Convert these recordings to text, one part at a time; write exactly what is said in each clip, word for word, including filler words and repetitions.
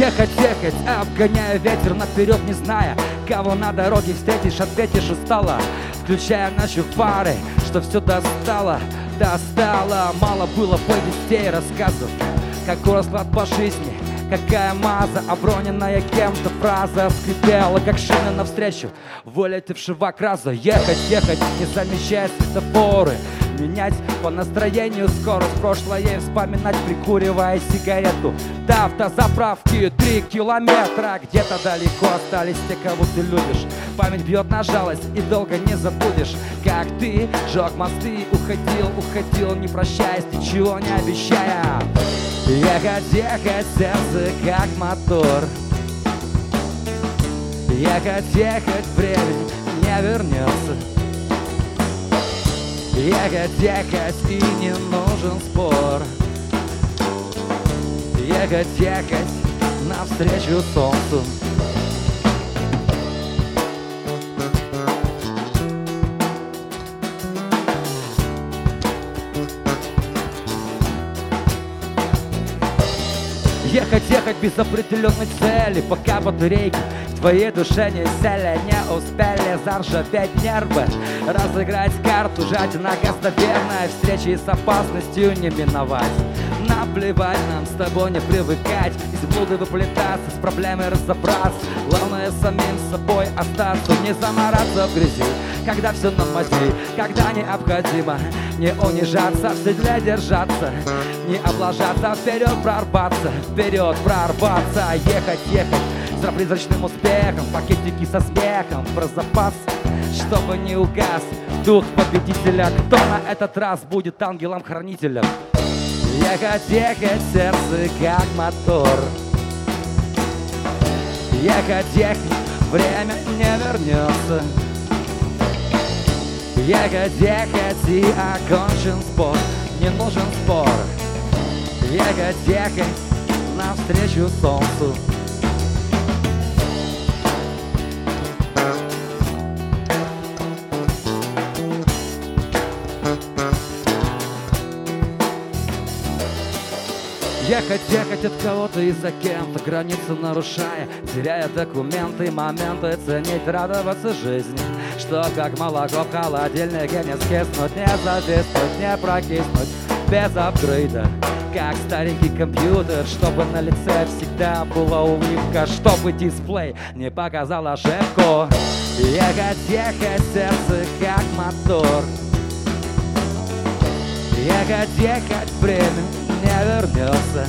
Ехать, ехать, обгоняя ветер наперед, не зная, кого на дороге встретишь, ответишь устало, включая ночью фары, что все достало, достало. Мало было повестей, рассказов, какой расклад по жизни, какая маза, оброненная кем-то фраза скрипела, как шина навстречу вылетевшего краза. Ехать, ехать, не замечая светофоры, менять по настроению скорость, прошлое вспоминать, прикуривая сигарету. До автозаправки три километра, где-то далеко остались те, кого ты любишь. Память бьет на жалость, и долго не забудешь, как ты жег мосты, уходил, уходил, не прощаясь, ничего не обещая. Ехать, ехать, сердце как мотор. Ехать, ехать, время не вернется. Ехать, ехать, и не нужен спор. Ехать, ехать, навстречу солнцу. Ехать, ехать без определенной цели, пока батарейки в твоей душе не сели, не успели заржаветь нервы, разыграть карту, жать на газ, наверное, встречи с опасностью не миновать. Наплевать нам с тобой не привыкать, из блуда выплетаться, с проблемой разобраться. Главное самим собой остаться, не замораться в грязи, когда все на мази, когда необходимо не унижаться, в седле держаться, не облажаться, вперед прорваться, вперед прорваться. Ехать, ехать за призрачным успехом, пакетики со смехом про запас, чтобы не угас дух победителя. Кто на этот раз будет ангелом-хранителем? Ехать, ехать, сердце как мотор. Ехать, ехать, время не вернется. Ехать, ехать, и окончен спор, не нужен спор. Ехать, ехать, навстречу солнцу. Ехать, ехать от кого-то и за кем-то, границу нарушая, теряя документы, моменты, ценить, радоваться жизни, что как молоко в холодильнике не скиснуть, не зависнуть, не прокиснуть без апгрейда, как старенький компьютер, чтобы на лице всегда была улыбка, чтобы дисплей не показал ошибку. Ехать, ехать, сердце как мотор. Ехать, ехать, время не вернется.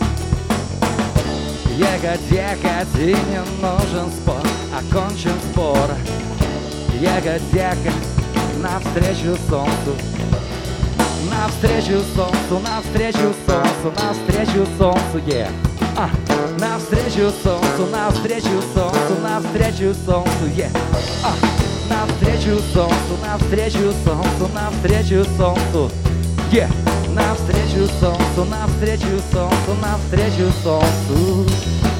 Ехать, ехать, и не нужен спор, окончен спор. Ехать, ехать, навстречу солнцу. Навстречу солнцу, навстречу солнцу, навстречу солнцу, yeah. а, навстречу солнцу, навстречу солнцу, навстречу солнцу, yeah. а, навстречу солнцу, навстречу солнцу, навстречу солнцу, yeah. навстречу солнцу, навстречу солнцу, навстречу солнцу.